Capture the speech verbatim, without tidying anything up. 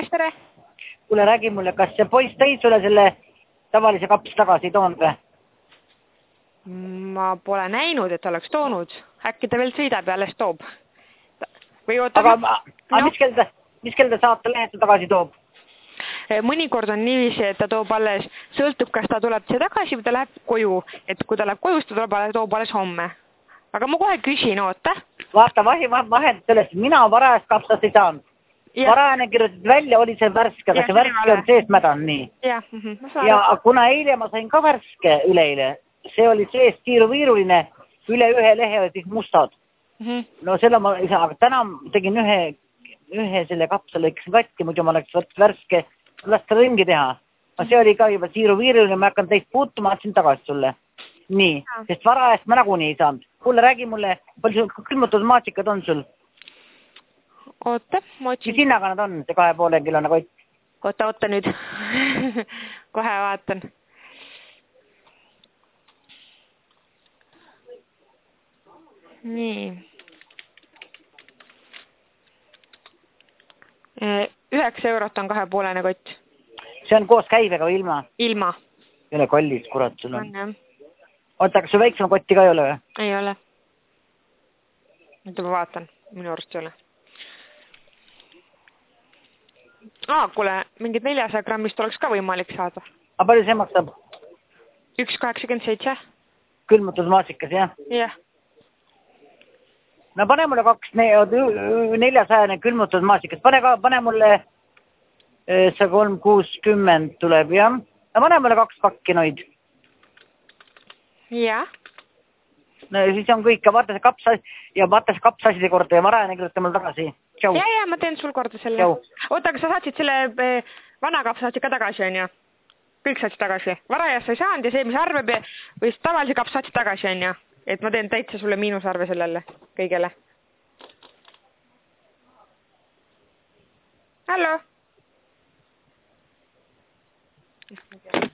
tere! Kuule, räägi mulle, kas see poiss tõi sulle selle tavalise kaps tagasi toonud või? Ma pole näinud, et oleks toonud. Äkki ta veel sõidab ja alles toob. Või oota... Aga, aga no. mis, kell ta, mis kell ta saate lehed tagasi toob? Mõnikord on niiviisi, et ta toob alles, sõltub, kas ta tuleb siia tagasi või ta läheb koju. Et kui ta läheb koju, ta tuleb, toob alles homme. Aga ma kohe küsin, oota. Vaata, vahi vahend sellest, mina varajast kapsast ei saanud. Ja. Varajane kirjutatud välja, oli see värske, aga see värske on sees mädan, nii. Ja, mm -hmm. ja kuna eile ma sain ka värske üleile, see oli sees kiiruviiruline, üle ühe lehe olid kõik mustad. Mm -hmm. No selle ma ei saa, aga täna tegin ühe, ühe selle kapsa lõikasin katki, muidu ma oleks võtnud värske, lasta ringi teha. No see oli ka juba kiiruviiruline, ma hakkan teist puutuma, andsin tagasi sulle. Nii, ja. Sest varajast ma nagunii ei saanud. Kuule, räägi mulle, palju külmutatud maatsikad on sul? Oota, ma otsin. Mis hinnaga nad on, see kahe poole kilone kott? Oota, oota nüüd. Kohe vaatan. Nii. Üheksa eurot on kahe poolene kott. See on koos käibega või ilma? Ilma. Ei ole kallis, kurat, sul on. on Oota, kas su väiksema kotti ka ei ole või? Ei ole. Nüüd ma vaatan, minu arust ei ole. Aa, kuule, mingid neljasaja grammist oleks ka võimalik saada. Aga palju see maksab? üks kaheksakümmend seitse. Külmutatud maatsikas, jah? Jah. No pane mulle kaks neljasajane külmutatud maatsikas. Pane, ka, pane mulle see kolm kuuskümmend tuleb, jah? No pane mulle kaks pakki noid. Jah. No siis on kõik. Ja vaata see kapsas ja vaata see kapsaside korda ja varajane kirjuta mul tagasi. Tšau. Ja, ja, ma teen sul korda selle. Tšau. Oota, aga sa saatsid selle vana kapsa ka tagasi, on ju? Kõik saatsid tagasi. Varajas sa ei saanud ja see, mis arve või tavalise kapsa saatsid tagasi, on ju? Et ma teen täitsa sulle miinusarve sellele kõigele. Hallo?